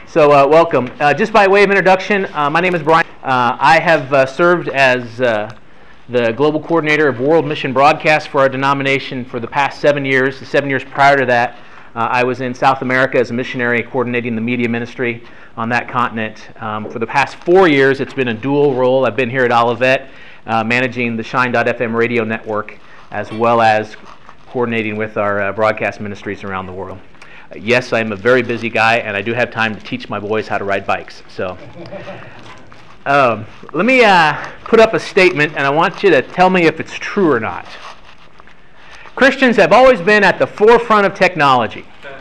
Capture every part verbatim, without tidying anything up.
So uh, welcome. Uh, just by way of introduction, uh, my name is Brian. Uh, I have uh, served as uh, the Global Coordinator of World Mission Broadcast for our denomination for the past seven years. The seven years prior to that, uh, I was in South America as a missionary coordinating the media ministry on that continent. Um, for the past four years, it's been a dual role. I've been here at Olivet, uh, managing the Shine dot F M radio network, as well as coordinating with our uh, broadcast ministries around the world. Yes, I'm a very busy guy, and I do have time to teach my boys how to ride bikes. So, um, let me uh, put up a statement, and I want you to tell me if it's true or not. Christians have always been at the forefront of technology.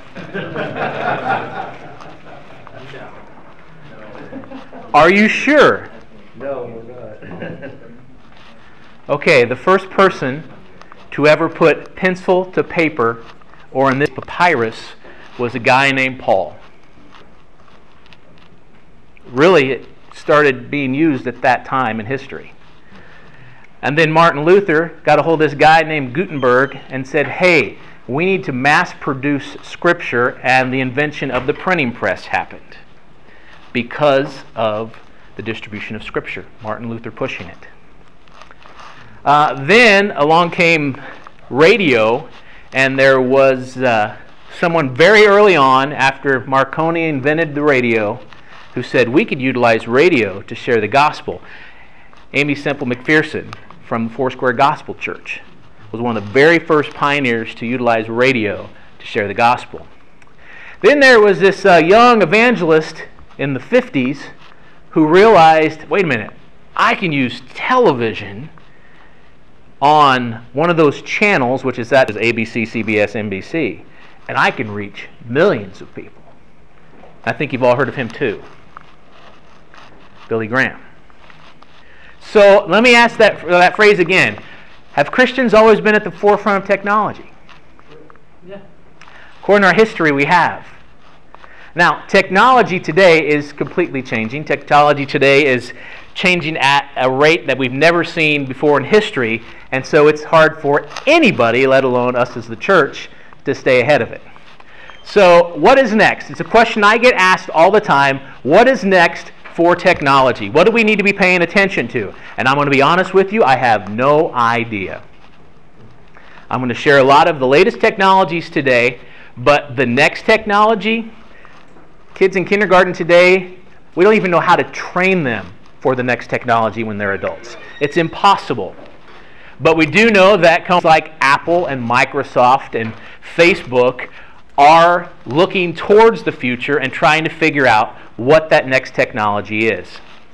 Are you sure? No, we're not. Okay, the first person to ever put pencil to paper, or in this papyrus, was a guy named Paul. Really, it started being used at that time in history. And then Martin Luther got a hold of this guy named Gutenberg and said, hey, we need to mass produce Scripture, and the invention of the printing press happened because of the distribution of Scripture, Martin Luther pushing it. Uh, then along came radio, and there was uh, someone very early on, after Marconi invented the radio, who said we could utilize radio to share the gospel. Aimee Semple McPherson from the Foursquare Gospel Church was one of the very first pioneers to utilize radio to share the gospel. Then there was this uh, young evangelist in the fifties who realized, wait a minute, I can use television on one of those channels, which is that is A B C, C B S, N B C, and I can reach millions of people. I think you've all heard of him too, Billy Graham. So let me ask that, that phrase again. Have Christians always been at the forefront of technology? Yeah. According to our history, we have. Now, technology today is completely changing. Technology today is changing at a rate that we've never seen before in history, and so it's hard for anybody, let alone us as the church, to stay ahead of it. So what is next? It's a question I get asked all the time. What is next for technology? What do we need to be paying attention to? And I'm going to be honest with you, I have no idea. I'm going to share a lot of the latest technologies today, but the next technology, kids in kindergarten today, we don't even know how to train them for the next technology when they're adults. It's impossible. But we do know that companies like Apple and Microsoft and Facebook are looking towards the future and trying to figure out what that next technology is.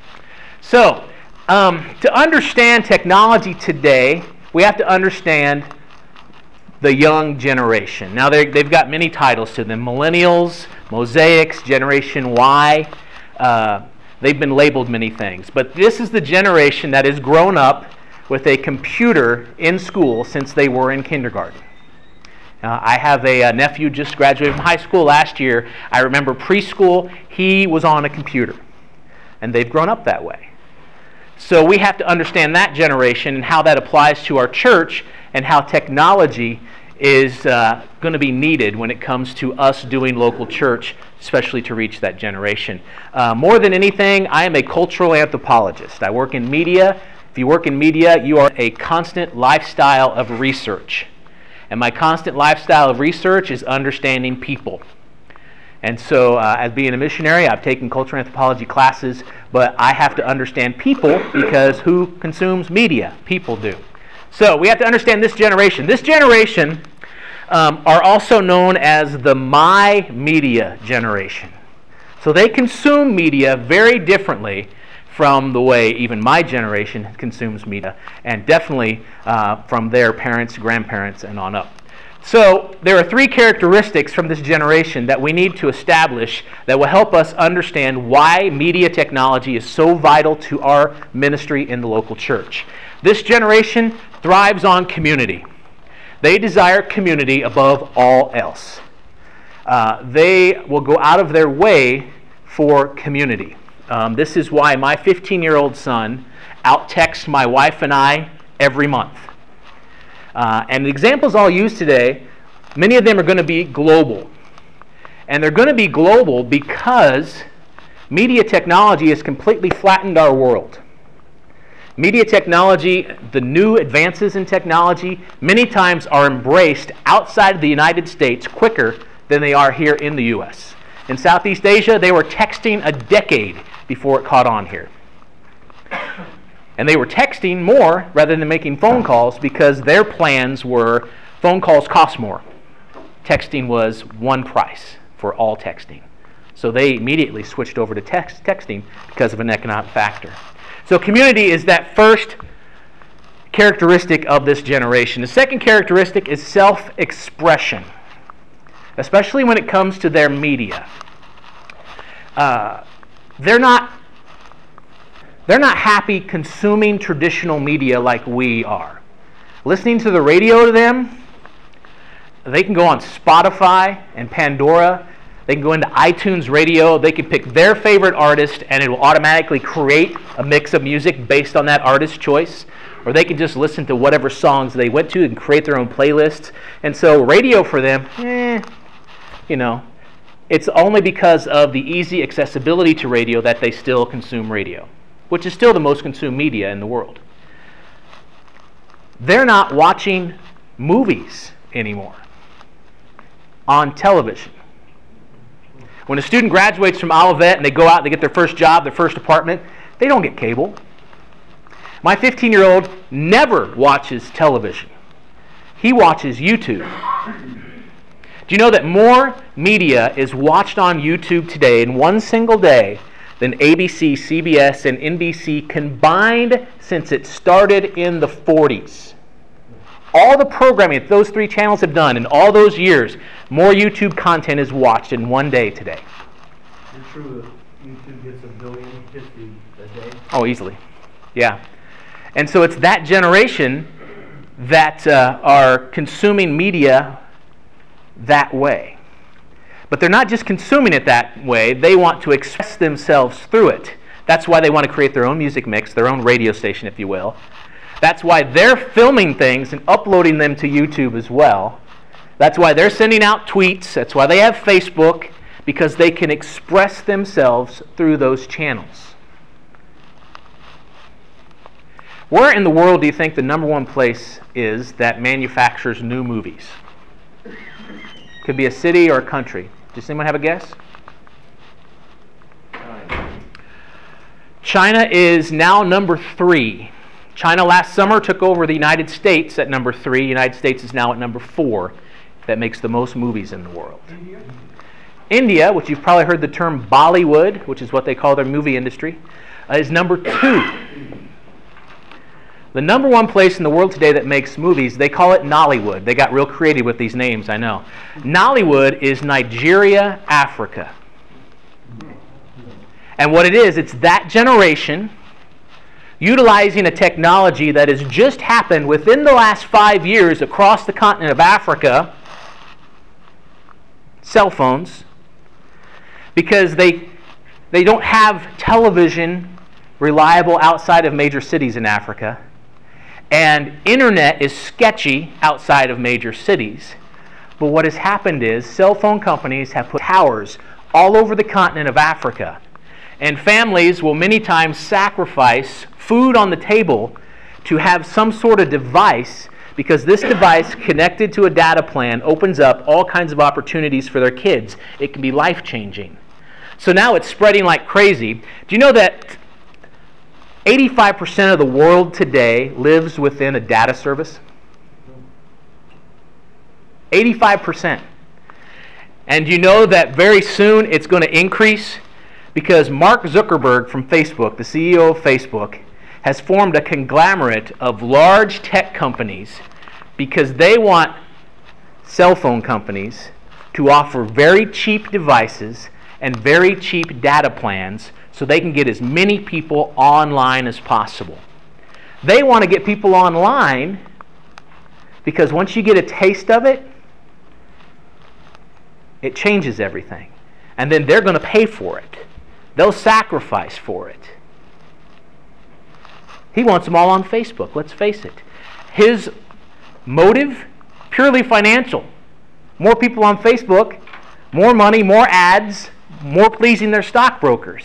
So, um, to understand technology today, we have to understand the young generation. Now, they've got many titles to them. Millennials, Mosaics, Generation Y. Uh, they've been labeled many things. But this is the generation that has grown up with a computer in school since they were in kindergarten. Uh, I have a, a nephew just graduated from high school last year. I remember preschool, he was on a computer. And they've grown up that way. So we have to understand that generation and how that applies to our church and how technology is uh, going to be needed when it comes to us doing local church, especially to reach that generation. Uh, more than anything, I am a cultural anthropologist. I work in media. If you work in media, you are a constant lifestyle of research. And my constant lifestyle of research is understanding people. And so, uh, as being a missionary, I've taken cultural anthropology classes, but I have to understand people because who consumes media? People do. So, we have to understand this generation. This generation um, are also known as the my media generation. So, they consume media very differently from the way even my generation consumes media, and definitely uh, from their parents, grandparents, and on up. So there are three characteristics from this generation that we need to establish that will help us understand why media technology is so vital to our ministry in the local church. This generation thrives on community. They desire community above all else. Uh, they will go out of their way for community. Um, this is why my fifteen-year-old son out-texts my wife and I every month. Uh, and the examples I'll use today, many of them are going to be global. And they're going to be global because media technology has completely flattened our world. Media technology, the new advances in technology, many times are embraced outside of the United States quicker than they are here in the U S. In Southeast Asia, they were texting a decade before it caught on here. And they were texting more rather than making phone calls because their plans were phone calls cost more. Texting was one price for all texting. So they immediately switched over to text, texting because of an economic factor. So community is that first characteristic of this generation. The second characteristic is self-expression, especially when it comes to their media. Uh, they're not, they're not happy consuming traditional media like we are. Listening to the radio to them, they can go on Spotify and Pandora. They can go into iTunes Radio. They can pick their favorite artist, and it will automatically create a mix of music based on that artist's choice. Or they can just listen to whatever songs they went to and create their own playlists. And so radio for them, eh, you know, it's only because of the easy accessibility to radio that they still consume radio, which is still the most consumed media in the world. They're not watching movies anymore on television. When a student graduates from Olivet and they go out and they get their first job, their first apartment, they don't get cable. My fifteen-year-old never watches television. He watches YouTube. Do you know that more media is watched on YouTube today in one single day than A B C, C B S, and N B C combined since it started in the forties? All the programming that those three channels have done in all those years, more YouTube content is watched in one day today. Is it true that YouTube gets a billion hits a day? Oh, easily. Yeah. And so it's that generation that uh, are consuming media that way. But they're not just consuming it that way, they want to express themselves through it. That's why they want to create their own music mix, their own radio station, if you will. That's why they're filming things and uploading them to YouTube as well. That's why they're sending out tweets. That's why they have Facebook, because they can express themselves through those channels. Where in the world do you think the number one place is that manufactures new movies? Could be a city or a country. Does anyone have a guess? China. China is now number three. China last summer took over the United States at number three. The United States is now at number four. That makes the most movies in the world. India? India, which you've probably heard the term Bollywood, which is what they call their movie industry, uh, is number two. The number one place in the world today that makes movies, they call it Nollywood. They got real creative with these names, I know. Nollywood is Nigeria, Africa. And what it is, it's that generation utilizing a technology that has just happened within the last five years across the continent of Africa, cell phones, because they, they don't have television reliable outside of major cities in Africa, and internet is sketchy outside of major cities. But what has happened is cell phone companies have put towers all over the continent of Africa, and families will many times sacrifice food on the table to have some sort of device, because this device connected to a data plan opens up all kinds of opportunities for their kids. It can be life-changing. So now it's spreading like crazy. Do you know that eighty-five percent of the world today lives within a data service? eighty-five percent. And you know that very soon it's going to increase, because Mark Zuckerberg from Facebook, the C E O of Facebook, has formed a conglomerate of large tech companies because they want cell phone companies to offer very cheap devices and very cheap data plans so they can get as many people online as possible. They want to get people online because once you get a taste of it, it changes everything. And then they're going to pay for it. They'll sacrifice for it. He wants them all on Facebook, let's face it. His motive, purely financial. More people on Facebook more money, more ads, more pleasing their stockbrokers.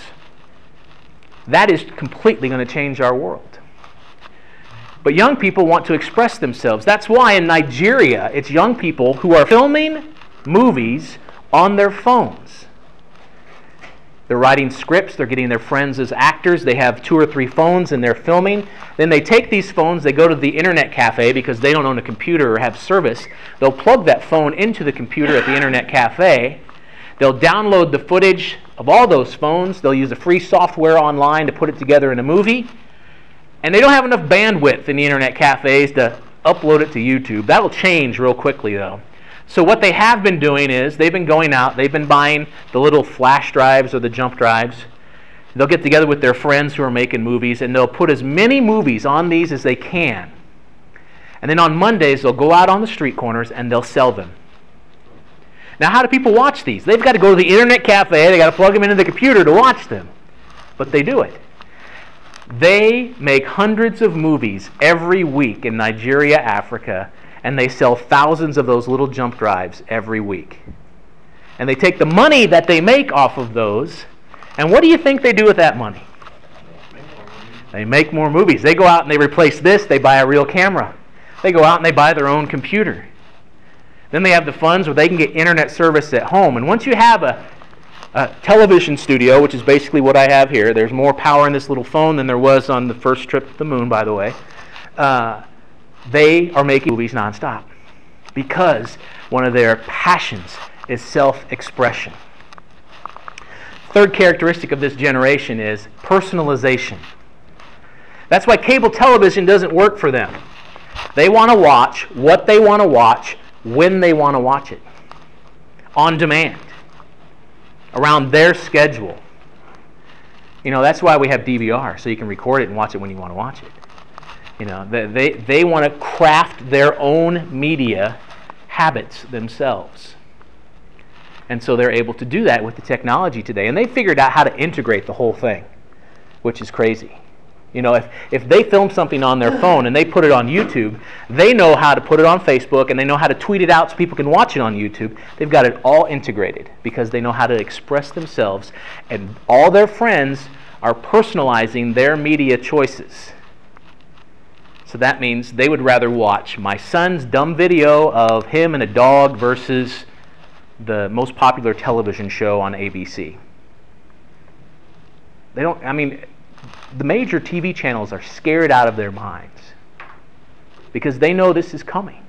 That is completely going to change our world. But young people want to express themselves. That's why in Nigeria, it's young people who are filming movies on their phones. They're writing scripts, they're getting their friends as actors, they have two or three phones and they're filming. Then they take these phones, they go to the internet cafe because they don't own a computer or have service. They'll plug that phone into the computer at the internet cafe. They'll download the footage of all those phones. They'll use a free software online to put it together in a movie. And they don't have enough bandwidth in the internet cafes to upload it to YouTube. That'll change real quickly though. So what they have been doing is they've been going out, they've been buying the little flash drives or the jump drives. They'll get together with their friends who are making movies and they'll put as many movies on these as they can. And then on Mondays they'll go out on the street corners and they'll sell them. Now how do people watch these? They've got to go to the internet cafe, they've got to plug them into the computer to watch them. But they do it. They make hundreds of movies every week in Nigeria, Africa, and they sell thousands of those little jump drives every week. And they take the money that they make off of those, and what do you think they do with that money? They make more movies. They go out and they replace this, they buy a real camera. They go out and they buy their own computer. Then they have the funds where they can get internet service at home. And once you have a, a television studio, which is basically what I have here, there's more power in this little phone than there was on the first trip to the moon, by the way. Uh, They are making movies nonstop because one of their passions is self-expression. Third characteristic of this generation is personalization. That's why cable television doesn't work for them. They want to watch what they want to watch when they want to watch it. On demand. Around their schedule. You know, that's why we have D V R, so you can record it and watch it when you want to watch it. You know, they, they, they want to craft their own media habits themselves. And so they're able to do that with the technology today. And they figured out how to integrate the whole thing, which is crazy. You know, if, if they film something on their phone and they put it on YouTube, they know how to put it on Facebook and they know how to tweet it out so people can watch it on YouTube. They've got it all integrated because they know how to express themselves. And all their friends are personalizing their media choices. So that means they would rather watch my son's dumb video of him and a dog versus the most popular television show on A B C. They don't, I mean, the major T V channels are scared out of their minds because they know this is coming.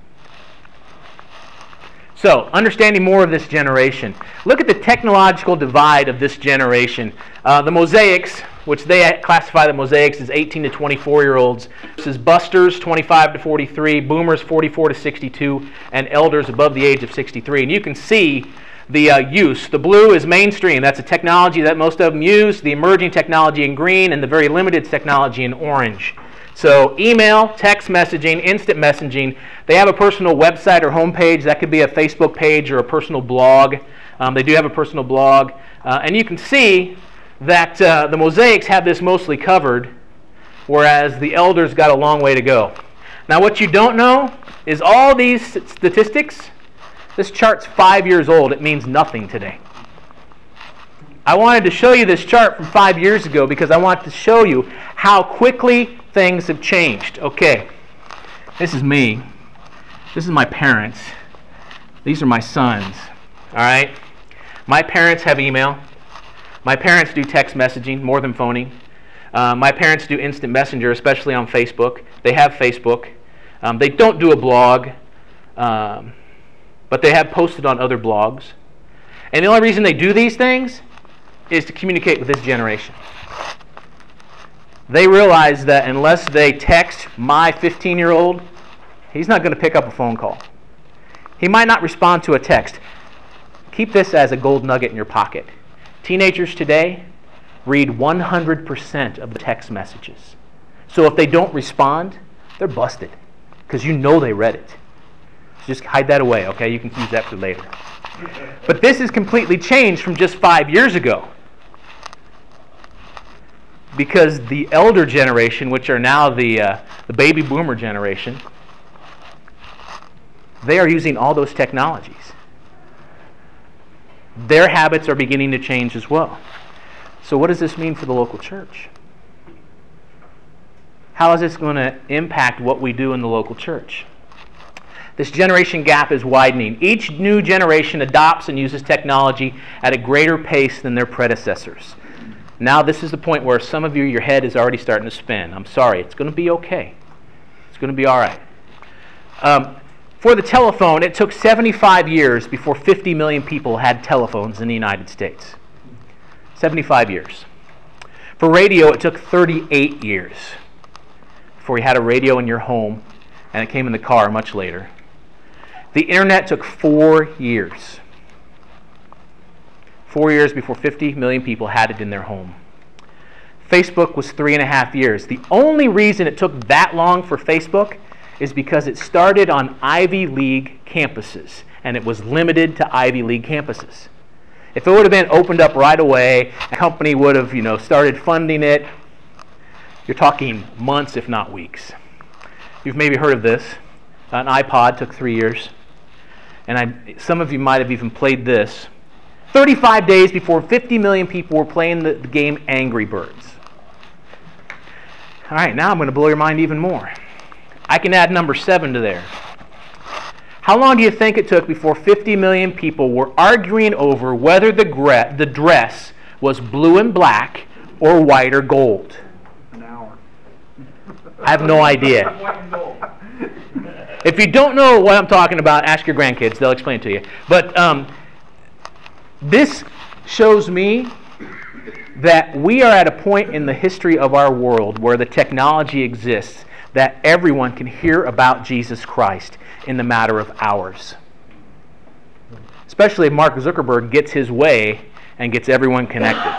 So, understanding more of this generation. Look at the technological divide of this generation. Uh, the Mosaics, which they classify the Mosaics as eighteen to twenty-four year olds. This is Busters, twenty-five to forty-three, Boomers, forty-four to sixty-two, and Elders above the age of sixty-three. And you can see the uh, use. The blue is mainstream. That's a technology that most of them use. The emerging technology in green, and the very limited technology in orange. So email, text messaging, instant messaging. They have a personal website or homepage. That could be a Facebook page or a personal blog. Um, they do have a personal blog. Uh, and you can see that uh, the Mosaics have this mostly covered, whereas the Elders got a long way to go. Now what you don't know is all these statistics, this chart's five years old. It means nothing today. I wanted to show you this chart from five years ago because I want to show you how quickly things have changed. Okay, this is me. This is my parents. These are my sons. All right? My parents have email. My parents do text messaging, more than phoning. Uh, my parents do instant messenger, especially on Facebook. They have Facebook. Um, they don't do a blog, um, but they have posted on other blogs. And the only reason they do these things is to communicate with this generation. They realize that unless they text my fifteen-year-old, he's not going to pick up a phone call. He might not respond to a text. Keep this as a gold nugget in your pocket. Teenagers today read one hundred percent of the text messages. So if they don't respond, they're busted because you know they read it. So just hide that away, okay? You can use that for later. But this has completely changed from just five years ago. Because the elder generation, which are now the, uh, the baby boomer generation, they are using all those technologies. their habits are beginning to change as well. So what does this mean for the local church? How is this going to impact what we do in the local church? This generation gap is widening. Each new generation adopts and uses technology at a greater pace than their predecessors. Now this is the point where some of you, your head is already starting to spin. I'm sorry, it's going to be okay. It's going to be all right. Um, for the telephone, it took seventy-five years before fifty million people had telephones in the United States. seventy-five years. For radio, it took thirty-eight years before you had a radio in your home, and it came in the car much later. The internet took four years. Four years before fifty million people had it in their home. Facebook was three and a half years. The only reason it took that long for Facebook is because it started on Ivy League campuses, and it was limited to Ivy League campuses. If it would have been opened up right away, a company would have, you know, started funding it. You're talking months, if not weeks. You've maybe heard of this. An iPod took three years. And I, some of you might have even played this. thirty-five days before fifty million people were playing the, the game Angry Birds. All right, now I'm going to blow your mind even more. I can add number seven to there. How long do you think it took before fifty million people were arguing over whether the, gre- the dress was blue and black or white or gold? An hour. I have no idea. If you don't know what I'm talking about, ask your grandkids. They'll explain it to you. But um, this shows me that we are at a point in the history of our world where the technology exists that everyone can hear about Jesus Christ in the matter of hours. Especially if Mark Zuckerberg gets his way and gets everyone connected.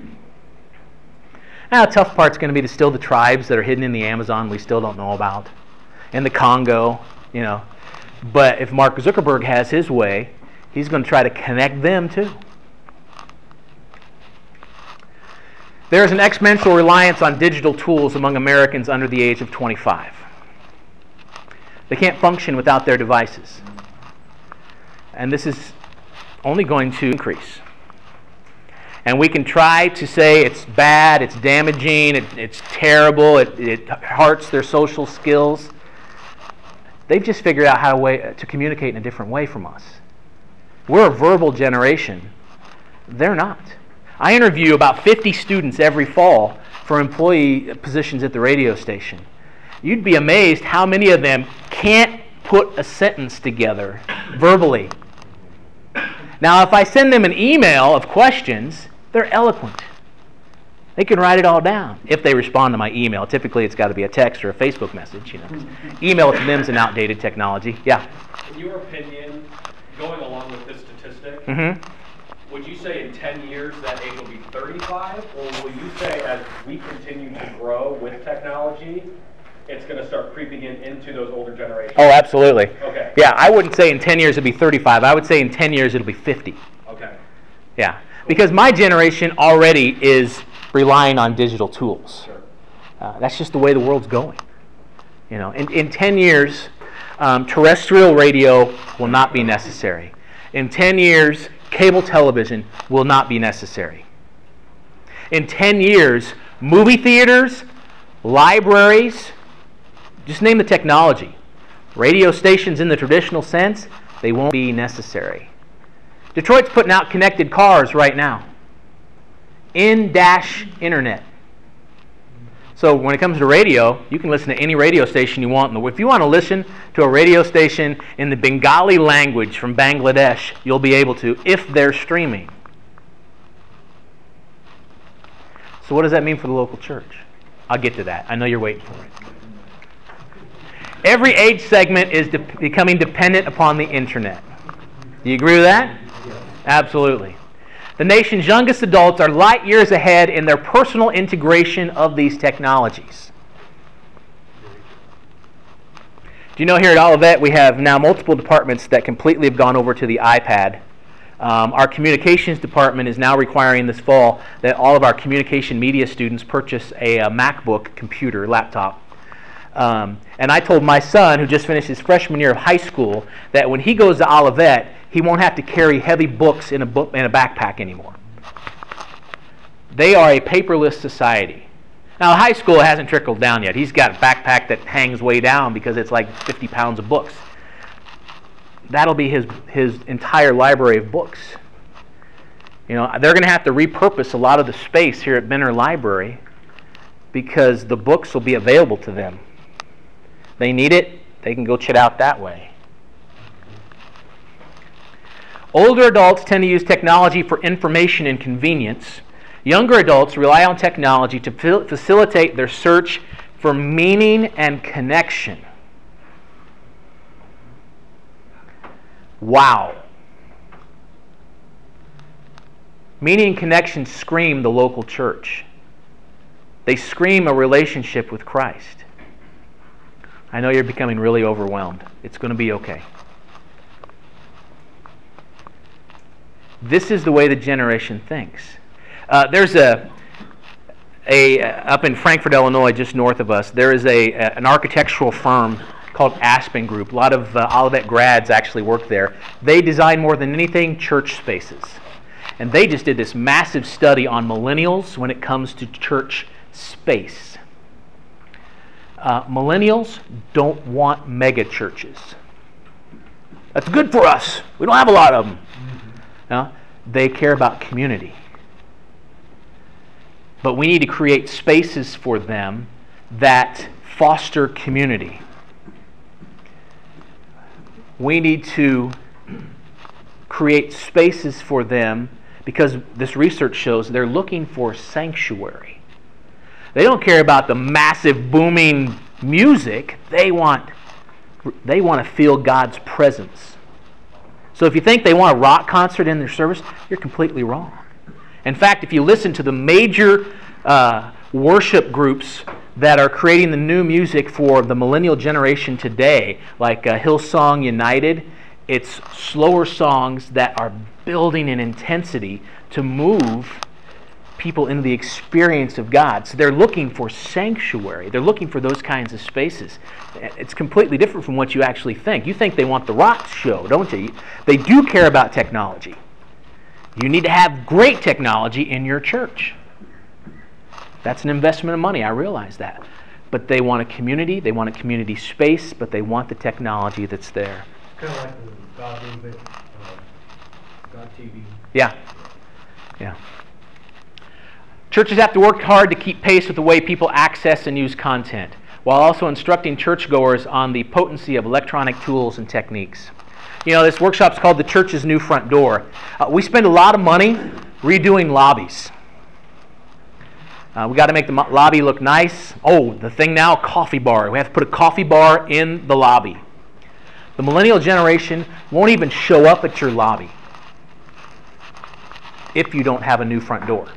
Now, the tough part's going to be to still the tribes that are hidden in the Amazon we still don't know about. In the Congo, you know. But if Mark Zuckerberg has his way, he's going to try to connect them too. There is an exponential reliance on digital tools among Americans under the age of twenty-five. They can't function without their devices. And this is only going to increase. And we can try to say it's bad, it's damaging, it, it's terrible, it, it hurts their social skills. They've just figured out how to, way, to communicate in a different way from us. We're a verbal generation. They're not. I interview about fifty students every fall for employee positions at the radio station. You'd be amazed how many of them can't put a sentence together verbally. Now, if I send them an email of questions, they're eloquent. They can write it all down if they respond to my email. Typically, it's got to be a text or a Facebook message. You know, email to them is an outdated technology. Yeah. In your opinion, going along with this statistic, Mm-hmm. would you say in ten years that age will be thirty-five, or will you say as we continue to grow with technology, it's going to start creeping in into those older generations? Oh, absolutely. Okay. Yeah, I wouldn't say in ten years it'll be thirty-five. I would say in ten years it'll be fifty. Okay. Yeah, because my generation already is relying on digital tools. Sure. Uh, that's just the way the world's going. You know, in, in ten years, um, terrestrial radio will not be necessary. In ten years, cable television will not be necessary. In ten years, movie theaters, libraries, just name the technology. Radio stations in the traditional sense, they won't be necessary. Detroit's putting out connected cars right now. In-dash internet. So when it comes to radio, you can listen to any radio station you want. If you want to listen to a radio station in the Bengali language from Bangladesh, you'll be able to if they're streaming. So what does that mean for the local church? I'll get to that. I know you're waiting for it. Every age segment is de- becoming dependent upon the internet. Do you agree with that? Yes. Absolutely. The nation's youngest adults are light years ahead in their personal integration of these technologies. Do you know here at Olivet we have now multiple departments that completely have gone over to the iPad. Um, our communications department is now requiring this fall that all of our communication media students purchase a, a MacBook computer, laptop. Um, and I told my son, who just finished his freshman year of high school, that when he goes to Olivet, he won't have to carry heavy books in a book in a backpack anymore. They are a paperless society. Now, high school hasn't trickled down yet. He's got a backpack that hangs way down because it's like fifty pounds of books. That'll be his his entire library of books. You know, they're going to have to repurpose a lot of the space here at Benner Library because the books will be available to them. They need it, they can go check it out that way. Older adults tend to use technology for information and convenience. Younger adults rely on technology to facilitate their search for meaning and connection. Wow. Meaning and connection scream the local church. They scream a relationship with Christ. I know you're becoming really overwhelmed. It's going to be okay. This is the way the generation thinks. Uh, there's a, a up in Frankfort, Illinois, just north of us, there is a, a an architectural firm called Aspen Group. A lot of uh, Olivet grads actually work there. They design more than anything church spaces. And they just did this massive study on millennials when it comes to church space. Uh, millennials don't want mega churches. That's good for us. We don't have a lot of them. Mm-hmm. No? They care about community. But we need to create spaces for them that foster community. We need to create spaces for them because this research shows they're looking for sanctuary. They don't care about the massive booming music. They want, they want to feel God's presence. So if you think they want a rock concert in their service, you're completely wrong. In fact, if you listen to the major uh, worship groups that are creating the new music for the millennial generation today, like uh, Hillsong United, it's slower songs that are building in intensity to move people into the experience of God. So they're looking for sanctuary. They're looking for those kinds of spaces. It's completely different from what you actually think. You think they want the rock show, don't you? They do care about technology. You need to have great technology in your church. That's an investment of money, I realize that. But they want a community, they want a community space, but they want the technology that's there. Kind of like the God movement, uh, God T V. Yeah. Yeah. Churches have to work hard to keep pace with the way people access and use content, while also instructing churchgoers on the potency of electronic tools and techniques. You know, this workshop's called The Church's New Front Door. Uh, we spend a lot of money redoing lobbies. Uh, we got to make the mo- lobby look nice. Oh, the thing now, coffee bar. We have to put a coffee bar in the lobby. The millennial generation won't even show up at your lobby if you don't have a new front door.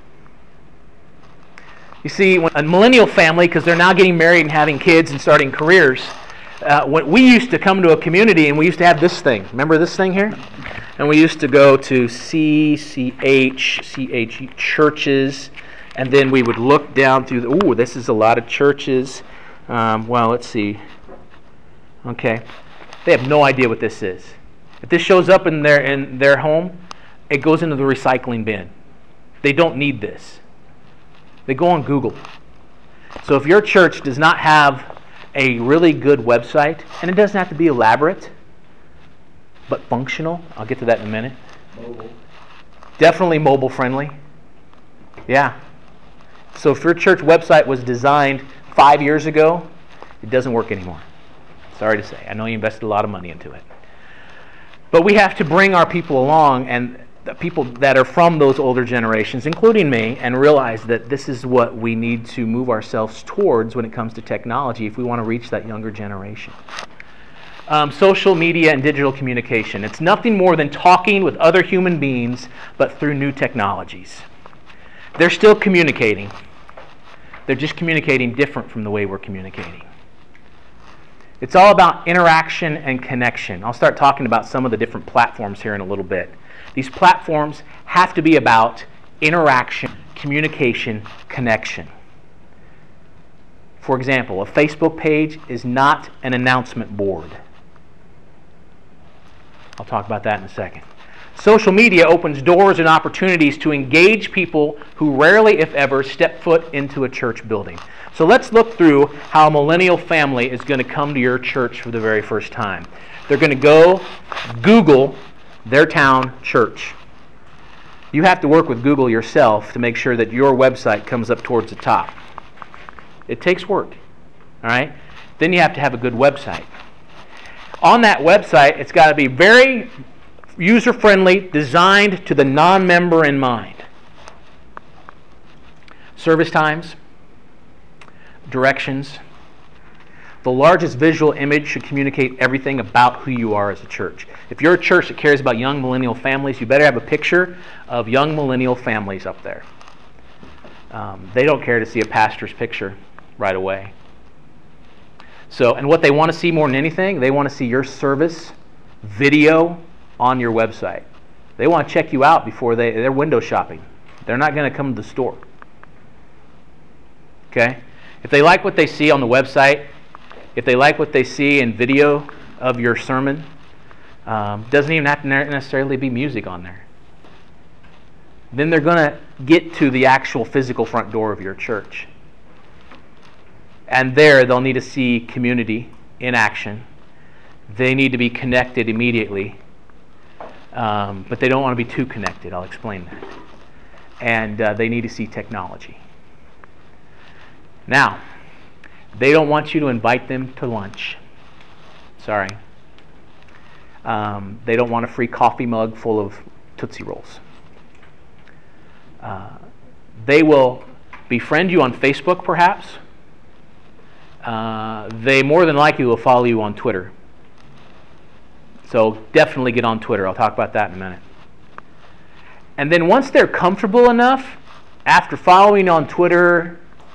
You see, when a millennial family, because they're now getting married and having kids and starting careers, uh, when we used to come to a community and we used to have this thing. Remember this thing here? And we used to go to C C H, C H churches, and then we would look down through the, ooh, this is a lot of churches. Um, well, let's see. Okay. They have no idea what this is. If this shows up in their in their home, it goes into the recycling bin. They don't need this. They go on Google. So if your church does not have a really good website, and it doesn't have to be elaborate, but functional, I'll get to that in a minute. Mobile. Definitely mobile friendly. Yeah. So if your church website was designed five years ago, it doesn't work anymore. Sorry to say. I know you invested a lot of money into it. But we have to bring our people along, and the people that are from those older generations, including me, and realize that this is what we need to move ourselves towards when it comes to technology if we want to reach that younger generation. Um, social media and digital communication. It's nothing more than talking with other human beings, but through new technologies. They're still communicating. They're just communicating different from the way we're communicating. It's all about interaction and connection. I'll start talking about some of the different platforms here in a little bit. These platforms have to be about interaction, communication, connection. For example, a Facebook page is not an announcement board. I'll talk about that in a second. Social media opens doors and opportunities to engage people who rarely, if ever, step foot into a church building. So let's look through how a millennial family is going to come to your church for the very first time. They're going to go Google their town church. You have to work with Google yourself to make sure that your website comes up towards the top. It takes work. All right? Then you have to have a good website. On that website, it's got to be very user-friendly, designed to the non-member in mind. Service times, directions. The largest visual image should communicate everything about who you are as a church. If you're a church that cares about young millennial families, you better have a picture of young millennial families up there. Um, they don't care to see a pastor's picture right away. So, and what they want to see more than anything, they want to see your service video on your website. They want to check you out before they, they're window shopping. They're not going to come to the store. Okay? If they like what they see on the website, if they like what they see in video of your sermon, um, doesn't even have to necessarily be music on there. Then they're going to get to the actual physical front door of your church. And there they'll need to see community in action. They need to be connected immediately. Um, but they don't want to be too connected. I'll explain that. And uh, they need to see technology. Now, they don't want you to invite them to lunch. Sorry. Um, they don't want a free coffee mug full of Tootsie Rolls. Uh, they will befriend you on Facebook, perhaps. Uh, they more than likely will follow you on Twitter. So definitely get on Twitter. I'll talk about that in a minute. And then once they're comfortable enough, after following on Twitter,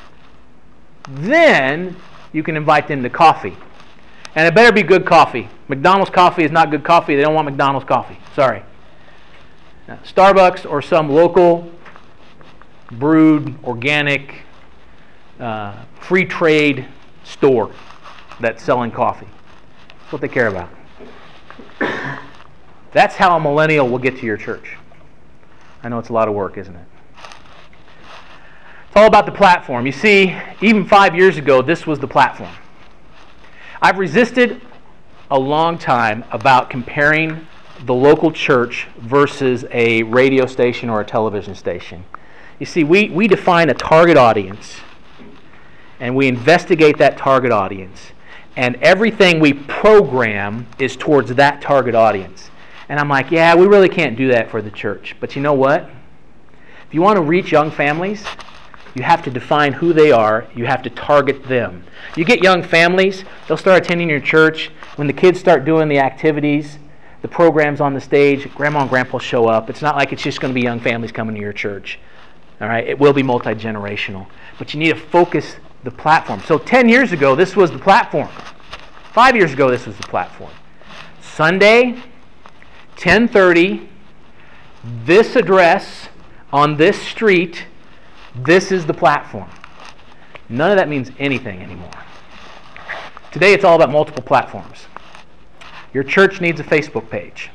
then you can invite them to coffee. And it better be good coffee. McDonald's coffee is not good coffee. They don't want McDonald's coffee. Sorry. Now, Starbucks or some local brewed, organic, uh, free trade store that's selling coffee. That's what they care about. That's how a millennial will get to your church. I know it's a lot of work, isn't it? It's all about the platform. You see, even five years ago, this was the platform. I've resisted a long time about comparing the local church versus a radio station or a television station. You see, we, we define a target audience, and we investigate that target audience, and everything we program is towards that target audience. And I'm like, yeah, we really can't do that for the church. But you know what? If you want to reach young families, you have to define who they are. You have to target them. You get young families, they'll start attending your church. When the kids start doing the activities, the programs on the stage, grandma and grandpa show up. It's not like it's just going to be young families coming to your church. All right? It will be multi-generational. But you need to focus the platform. So ten years ago, this was the platform. Five years ago, this was the platform. Sunday, ten thirty, this address on this street, this is the platform. None of that means anything anymore. Today, it's all about multiple platforms. Your church needs a Facebook page.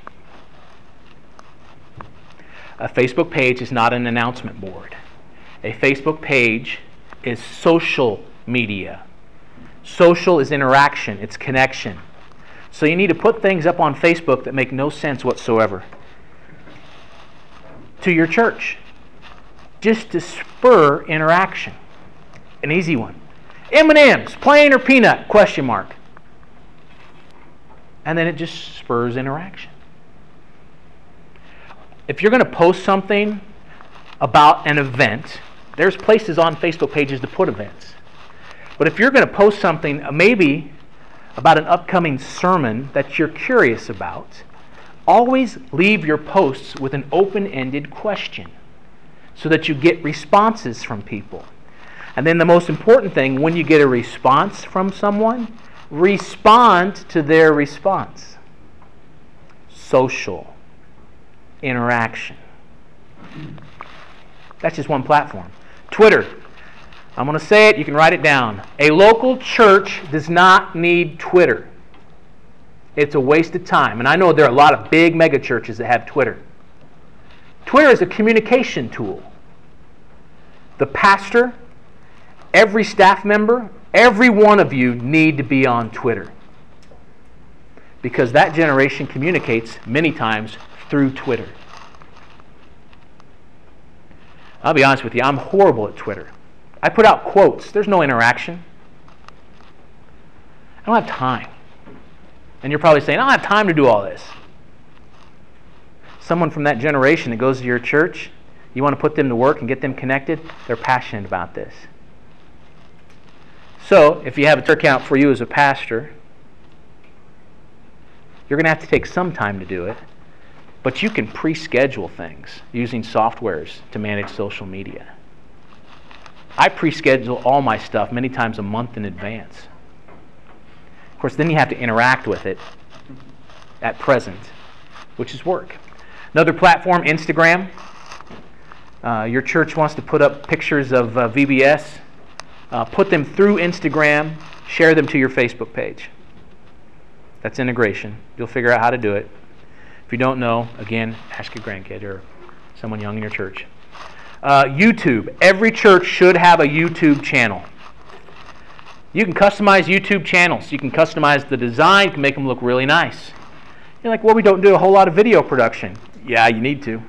A Facebook page is not an announcement board. A Facebook page is social media. Social is interaction, it's connection. So you need to put things up on Facebook that make no sense whatsoever to your church, just to spur interaction. An easy one. M and M's, plain or peanut, question mark. And then it just spurs interaction. If you're going to post something about an event, there's places on Facebook pages to put events. But if you're going to post something maybe about an upcoming sermon that you're curious about, always leave your posts with an open-ended question so that you get responses from people. And then the most important thing, when you get a response from someone, respond to their response. Social interaction. That's just one platform. Twitter. I'm going to say it, you can write it down. A local church does not need Twitter. It's a waste of time. And I know there are a lot of big mega churches that have Twitter. Twitter is a communication tool. The pastor, every staff member, every one of you need to be on Twitter. Because that generation communicates many times through Twitter. I'll be honest with you, I'm horrible at Twitter. I put out quotes. There's no interaction. I don't have time. And you're probably saying, I don't have time to do all this. Someone from that generation that goes to your church, you want to put them to work and get them connected, they're passionate about this. So, if you have a Twitter account for you as a pastor, you're going to have to take some time to do it, but you can pre-schedule things using softwares to manage social media. I pre-schedule all my stuff many times a month in advance. Of course, then you have to interact with it at present, which is work. Another platform, Instagram. Uh, your church wants to put up pictures of uh, V B S. Uh, put them through Instagram, share them to your Facebook page. That's integration. You'll figure out how to do it. If you don't know, again, ask your grandkid or someone young in your church. Uh, YouTube. Every church should have a YouTube channel. You can customize YouTube channels. You can customize the design. You can make them look really nice. You're like, well, we don't do a whole lot of video production. Yeah, you need to.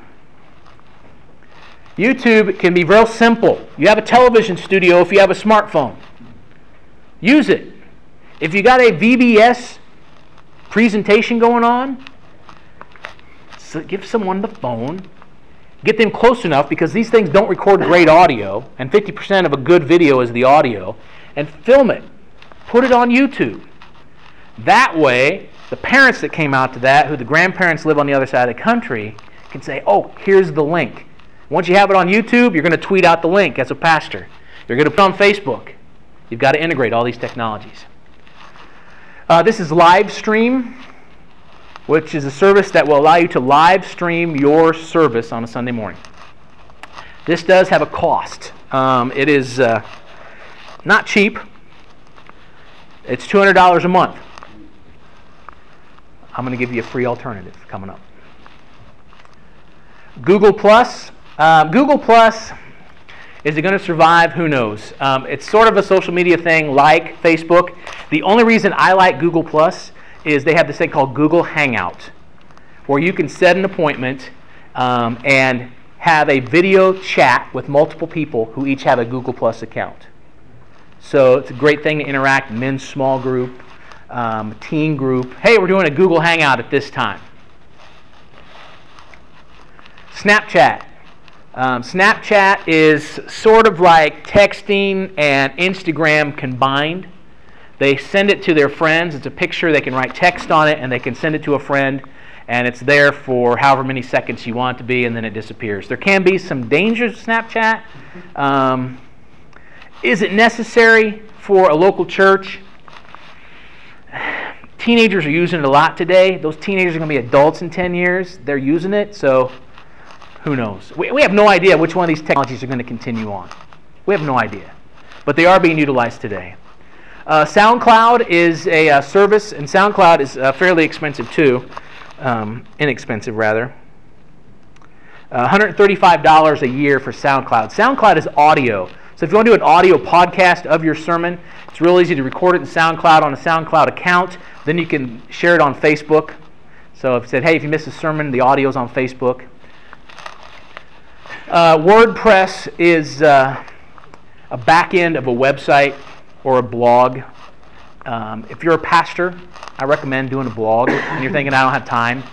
YouTube can be real simple. You have a television studio if you have a smartphone. Use it. If you got a V B S presentation going on, so give someone the phone. Get them close enough, because these things don't record great audio, and fifty percent of a good video is the audio, and film it. Put it on YouTube. That way, the parents that came out to that, who the grandparents live on the other side of the country, can say, oh, here's the link. Once you have it on YouTube, you're going to tweet out the link as a pastor. You're going to put it on Facebook. You've got to integrate all these technologies. Uh, this is Livestream, which is a service that will allow you to live stream your service on a Sunday morning. This does have a cost. Um, it is uh, not cheap. It's two hundred dollars a month. I'm going to give you a free alternative coming up. Google Plus. Um, Google Plus, is it going to survive? Who knows? Um, it's sort of a social media thing like Facebook. The only reason I like Google Plus is they have this thing called Google Hangout, where you can set an appointment um, and have a video chat with multiple people who each have a Google Plus account. So it's a great thing to interact, men's small group, um, teen group. Hey, we're doing a Google Hangout at this time. Snapchat. Um, Snapchat is sort of like texting and Instagram combined. They send it to their friends. It's a picture. They can write text on it, and they can send it to a friend, and it's there for however many seconds you want it to be, and then it disappears. There can be some dangers with Snapchat. Um, is it necessary for a local church? Teenagers are using it a lot today. Those teenagers are going to be adults in ten years. They're using it, so who knows? We, we have no idea which one of these technologies are going to continue on. We have no idea. But they are being utilized today. Uh, SoundCloud is a uh, service, and SoundCloud is uh, fairly expensive too. Um, inexpensive, rather. Uh, one hundred thirty-five dollars a year for SoundCloud. SoundCloud is audio. So if you want to do an audio podcast of your sermon, it's real easy to record it in SoundCloud on a SoundCloud account. Then you can share it on Facebook. So if you said, hey, if you missed a sermon, the audio's on Facebook. Uh, WordPress is uh, a back end of a website or a blog. Um, if you're a pastor, I recommend doing a blog, and you're thinking, I don't have time.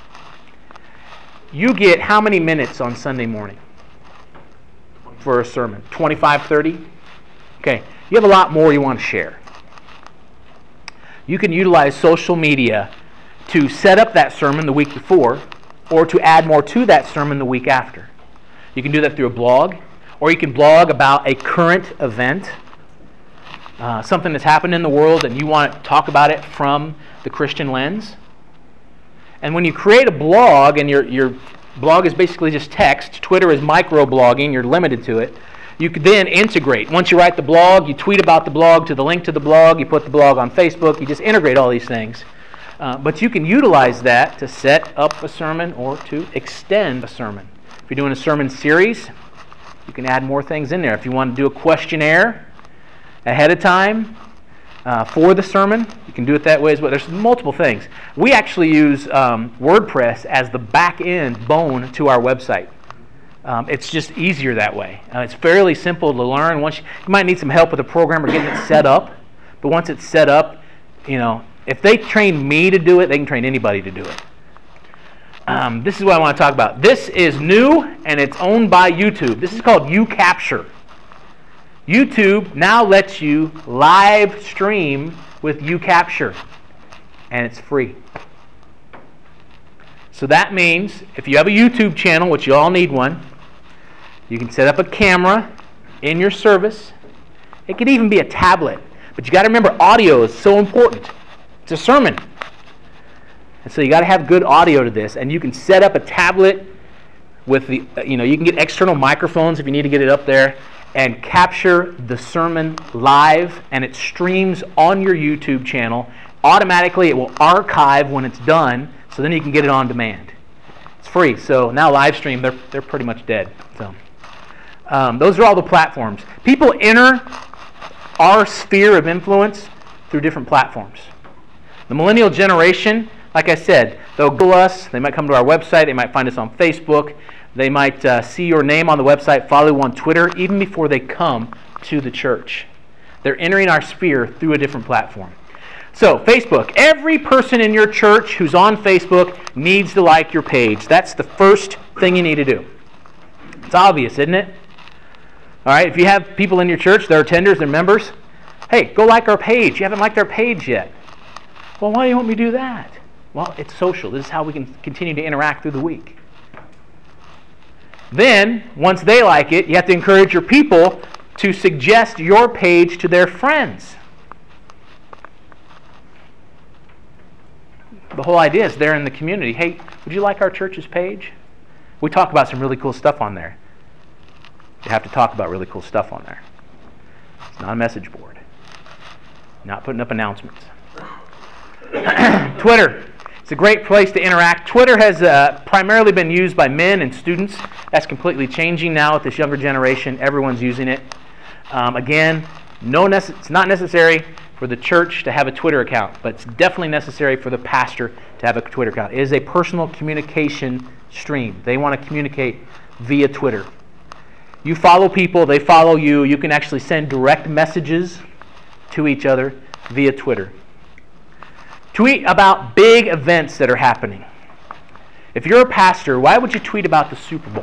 You get how many minutes on Sunday morning for a sermon? twenty-five, thirty? Okay, you have a lot more you want to share. You can utilize social media to set up that sermon the week before, or to add more to that sermon the week after. You can do that through a blog, or you can blog about a current event, uh, something that's happened in the world, and you want to talk about it from the Christian lens. And when you create a blog, and your, your blog is basically just text, Twitter is micro-blogging, you're limited to it, you could then integrate. Once you write the blog, you tweet about the blog to the link to the blog, you put the blog on Facebook, you just integrate all these things. Uh, but you can utilize that to set up a sermon or to extend a sermon. If you're doing a sermon series, you can add more things in there. If you want to do a questionnaire ahead of time uh, for the sermon, you can do it that way as well. There's multiple things. We actually use um, WordPress as the back-end bone to our website. Um, it's just easier that way. Uh, it's fairly simple to learn. Once you, you might need some help with the program or getting it set up, but once it's set up, you know, if they train me to do it, they can train anybody to do it. Um, this is what I want to talk about. This is new, and it's owned by YouTube. This is called YouCapture. YouTube now lets you live stream with YouCapture, and it's free. So that means if you have a YouTube channel, which you all need one, you can set up a camera in your service. It could even be a tablet. But you got to remember, audio is so important. It's a sermon. And so you got to have good audio to this. And you can set up a tablet with the, you know, you can get external microphones if you need to get it up there and capture the sermon live, and it streams on your YouTube channel. Automatically, it will archive when it's done, so then you can get it on demand. It's free. So now live stream, they're, they're pretty much dead. So um, those are all the platforms. People enter our sphere of influence through different platforms. The millennial generation, like I said, they'll Google us, they might come to our website, they might find us on Facebook, they might uh, see your name on the website, follow you on Twitter, even before they come to the church. They're entering our sphere through a different platform. So, Facebook. Every person in your church who's on Facebook needs to like your page. That's the first thing you need to do. It's obvious, isn't it? All right, if you have people in your church, they're attenders, they're members, hey, go like our page. You haven't liked our page yet. Well, why do you want me to do that? Well, it's social. This is how we can continue to interact through the week. Then, once they like it, you have to encourage your people to suggest your page to their friends. The whole idea is they're in the community. Hey, would you like our church's page? We talk about some really cool stuff on there. You have to talk about really cool stuff on there. It's not a message board. Not putting up announcements. Twitter. It's a great place to interact. Twitter has uh, primarily been used by men and students. That's completely changing now with this younger generation. Everyone's using it. Um, again, no nece- it's not necessary for the church to have a Twitter account, but it's definitely necessary for the pastor to have a Twitter account. It is a personal communication stream. They want to communicate via Twitter. You follow people, they follow you. You can actually send direct messages to each other via Twitter. Tweet about big events that are happening. If you're a pastor, why would you tweet about the Super Bowl?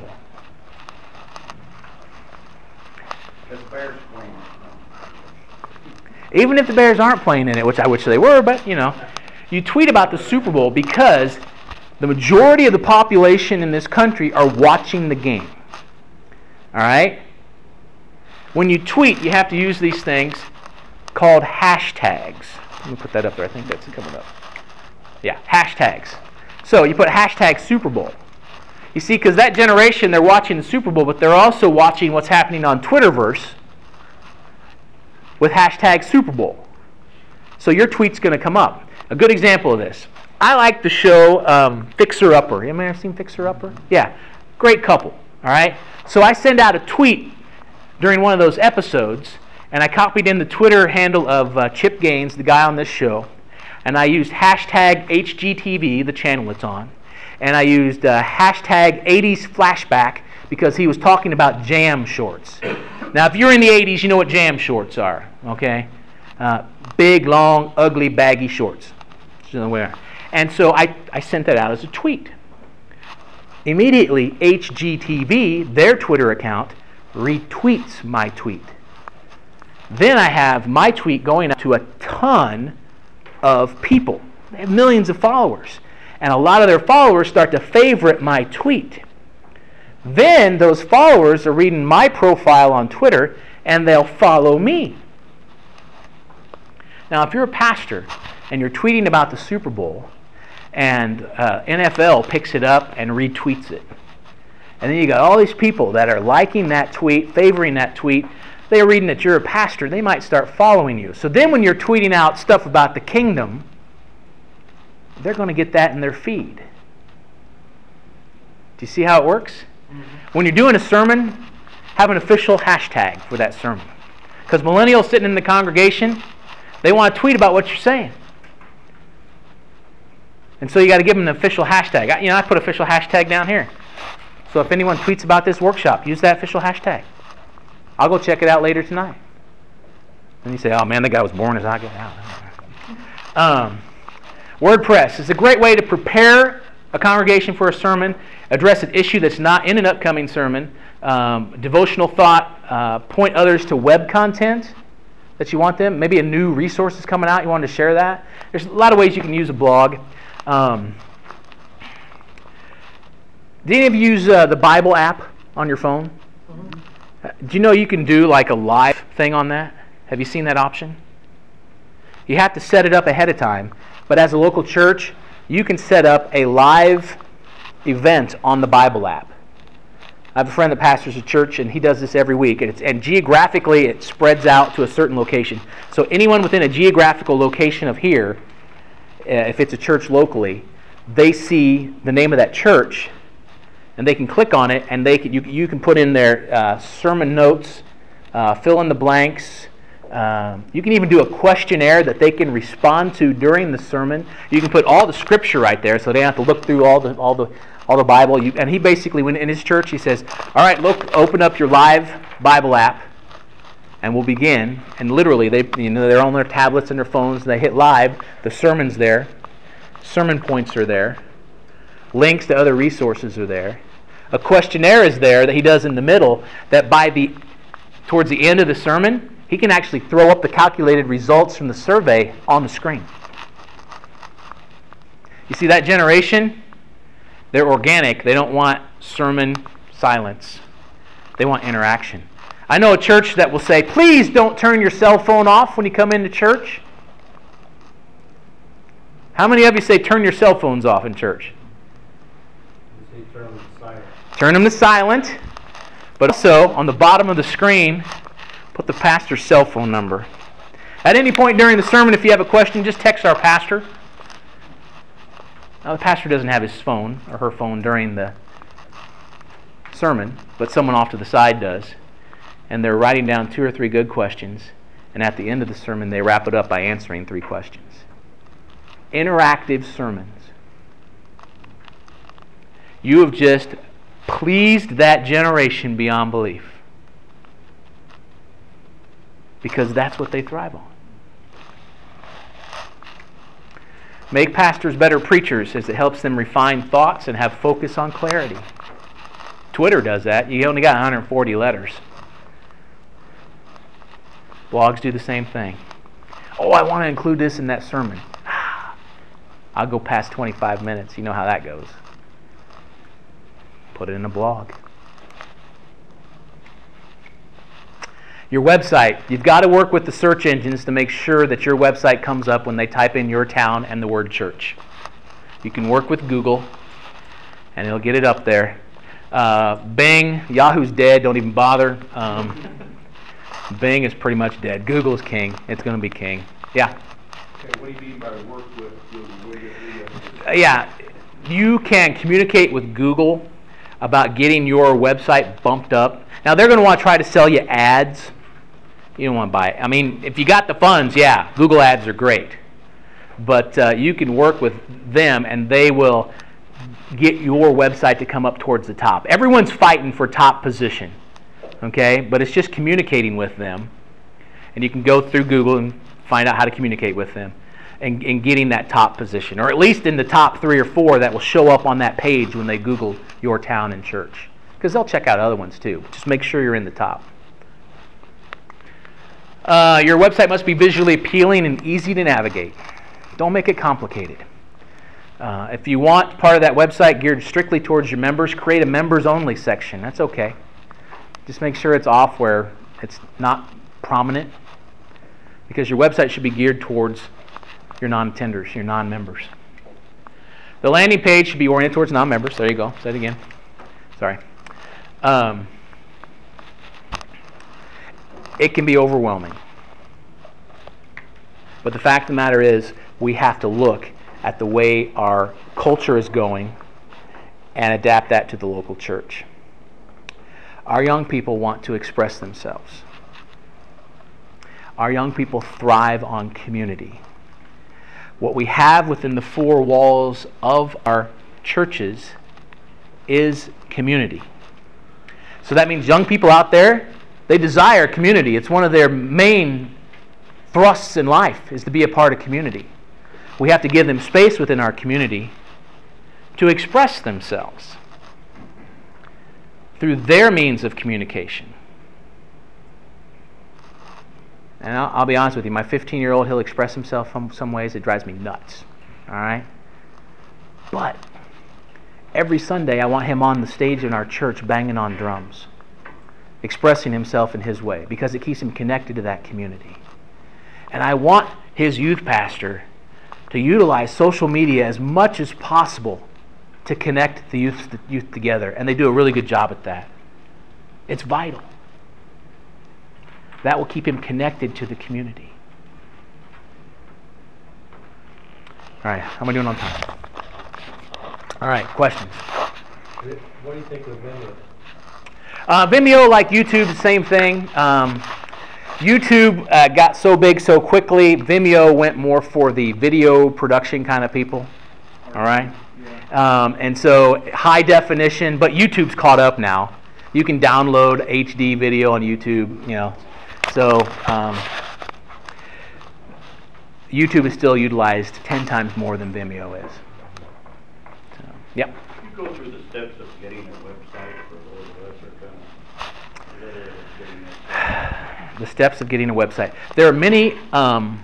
The Bears playing. Even if the Bears aren't playing in it, which I wish they were, but you know, you tweet about the Super Bowl because the majority of the population in this country are watching the game. All right? When you tweet, you have to use these things called hashtags. Let me put that up there. I think that's coming up. Yeah, hashtags. So you put hashtag Super Bowl. You see, because that generation, they're watching the Super Bowl, but they're also watching what's happening on Twitterverse with hashtag Super Bowl. So your tweet's going to come up. A good example of this. I like the show um, Fixer Upper. You ever seen Fixer Upper? Yeah. Great couple. All right? So I send out a tweet during one of those episodes, and I copied in the Twitter handle of uh, Chip Gaines, the guy on this show, and I used hashtag H G T V, the channel it's on, and I used uh, hashtag eighties flashback because he was talking about jam shorts. Now, if you're in the eighties, you know what jam shorts are, okay? Uh, big, long, ugly, baggy shorts. And so I, I sent that out as a tweet. Immediately, H G T V, their Twitter account, retweets my tweet. Then I have my tweet going out to a ton of people. They have millions of followers. And a lot of their followers start to favorite my tweet. Then those followers are reading my profile on Twitter, and they'll follow me. Now, if you're a pastor and you're tweeting about the Super Bowl, and uh, N F L picks it up and retweets it, and then you got all these people that are liking that tweet, favoring that tweet, they're reading that you're a pastor, they might start following you. So then when you're tweeting out stuff about the kingdom, they're going to get that in their feed. Do you see how it works? Mm-hmm. When you're doing a sermon, have an official hashtag for that sermon. Because millennials sitting in the congregation, they want to tweet about what you're saying. And so you got to give them an official hashtag. I, you know, I put official hashtag down here. So if anyone tweets about this workshop, use that official hashtag. I'll go check it out later tonight. And you say, oh man, that guy was born as I get out. Um, WordPress is a great way to prepare a congregation for a sermon, address an issue that's not in an upcoming sermon, um, devotional thought, uh, point others to web content that you want them. Maybe a new resource is coming out, you want to share that. There's a lot of ways you can use a blog. Um, do any of you use uh, the Bible app on your phone? Mm-hmm. Uh, do you know you can do like a live thing on that? Have you seen that option? You have to set it up ahead of time, but as a local church, you can set up a live event on the Bible app. I have a friend that pastors a church, and he does this every week, and, it's, and geographically it spreads out to a certain location. So anyone within a geographical location of here, uh, if it's a church locally, they see the name of that church, and they can click on it, and they can, you, you can put in their uh, sermon notes, uh, fill in the blanks. Um, you can even do a questionnaire that they can respond to during the sermon. You can put all the scripture right there, so they don't have to look through all the all the all the Bible. You, and he basically, when in his church, he says, "All right, look, open up your live Bible app, and we'll begin." And literally, they you know they're on their tablets and their phones, and they hit live. The sermon's there, sermon points are there, links to other resources are there. A questionnaire is there that he does in the middle. That by the towards the end of the sermon, he can actually throw up the calculated results from the survey on the screen. You see, that generation, they're organic. They don't want sermon silence. They want interaction. I know a church that will say, please don't turn your cell phone off when you come into church. How many of you say turn your cell phones off in church? Say turn them to silent. Turn them to silent. But also, on the bottom of the screen, put the pastor's cell phone number. At any point during the sermon, if you have a question, just text our pastor. Now, the pastor doesn't have his phone or her phone during the sermon, but someone off to the side does. And they're writing down two or three good questions, and at the end of the sermon, they wrap it up by answering three questions. Interactive sermons. You have just pleased that generation beyond belief. Because that's what they thrive on. Make pastors better preachers, as it helps them refine thoughts and have focus on clarity. Twitter does that. You only got one hundred forty letters. Blogs do the same thing. Oh, I want to include this in that sermon. I'll go past twenty-five minutes. You know how that goes. Put it in a blog. Your website. You've got to work with the search engines to make sure that your website comes up when they type in your town and the word church. You can work with Google, and it'll get it up there. Uh, Bing, Yahoo's dead. Don't even bother. Um, Bing is pretty much dead. Google is king. It's going to be king. Yeah? Okay, what do you mean by work with Google? What do you, what do you Uh, yeah. You can communicate with Google about getting your website bumped up. Now, they're going to want to try to sell you ads. You don't want to buy it. I mean, if you got the funds, yeah, Google ads are great. But uh, you can work with them, and they will get your website to come up towards the top. Everyone's fighting for top position, okay? But it's just communicating with them. And you can go through Google and find out how to communicate with them and, and getting that top position, or at least in the top three or four that will show up on that page when they Google your town and church. Because they'll check out other ones too. Just make sure you're in the top. Uh, your website must be visually appealing and easy to navigate. Don't make it complicated. Uh, if you want part of that website geared strictly towards your members, create a members-only section. That's okay. Just make sure it's off where it's not prominent, because your website should be geared towards your non-attenders, your non-members. The landing page should be oriented towards non-members. There you go. Say it again. Sorry. Um, it can be overwhelming. But the fact of the matter is, we have to look at the way our culture is going and adapt that to the local church. Our young people want to express themselves. Our young people thrive on community. What we have within the four walls of our churches is community. So that means young people out there, they desire community. It's one of their main thrusts in life, is to be a part of community. We have to give them space within our community to express themselves through their means of communication. And I'll, I'll be honest with you, my fifteen-year-old, he'll express himself in some ways. It drives me nuts. All right? But every Sunday, I want him on the stage in our church banging on drums, expressing himself in his way, because it keeps him connected to that community. And I want his youth pastor to utilize social media as much as possible to connect the youth, the youth together. And they do a really good job at that. It's vital. That will keep him connected to the community. All right, how am I doing on time? All right, questions? What do you think of Vimeo? Uh, Vimeo, like YouTube, the same thing. Um, YouTube uh, got so big so quickly. Vimeo went more for the video production kind of people. All right? Um, and so high definition, but YouTube's caught up now. You can download H D video on YouTube, you know. So um, YouTube is still utilized ten times more than Vimeo is. So, yep. You go through the steps of getting a website for those of us who are kind of getting it. The steps of getting a website. There are many um,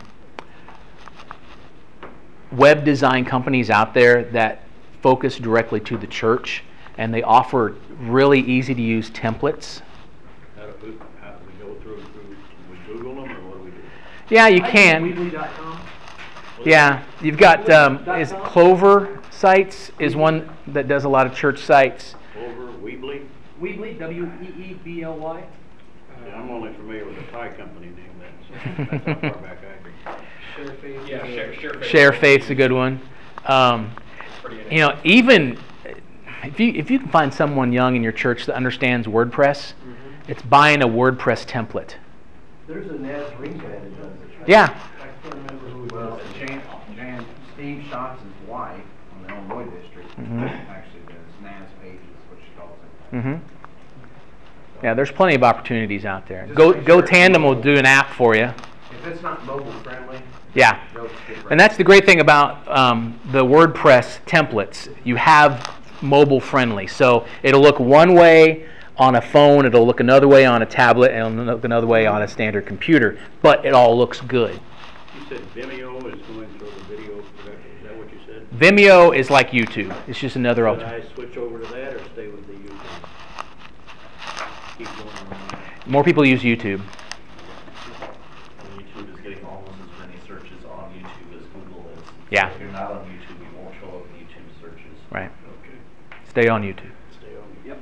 web design companies out there that focus directly to the church, and they offer really easy to use templates. How do we, how do we go through, through, we Google them, or what do we do? Yeah, you can. Weebly dot com. Yeah, you've got um, is Clover Sites is one that does a lot of church sites. Over, Weebly? Weebly, W E E B L Y. Yeah, I'm only familiar with a Thai company named that, so that's how far back I can. ShareFace. Yeah, share, share. ShareFaith's a good one. Um, you know, even if you if you can find someone young in your church that understands WordPress, Mm-hmm. it's buying a WordPress template. There's a Nazarene guy that does it. Yeah. I can't remember who it Well, was. Jan, Jan, Steve Schatz' wife on the Illinois district Mhm. actually does Naz pages, what she calls it. Mm-hmm. Yeah, there's plenty of opportunities out there. Just Go make Go sure- Tandem will do an app for you. If it's not mobile friendly, Yeah. they'll skip right. And that's the great thing about um, the WordPress templates. You have mobile friendly. So it'll look one way on a phone, it'll look another way on a tablet, and it'll look another way on a standard computer. But it all looks good. You said Vimeo is going through the video production, is that what you said? Vimeo is like YouTube. It's just another Should alternative. I switch over to that, or stay with the YouTube? Keep going on. More people use YouTube. YouTube is getting almost as many searches on YouTube as Google is. Yeah. So if you're not on YouTube, you won't show up in YouTube searches. Right. Okay, Stay on YouTube. stay on. Yep.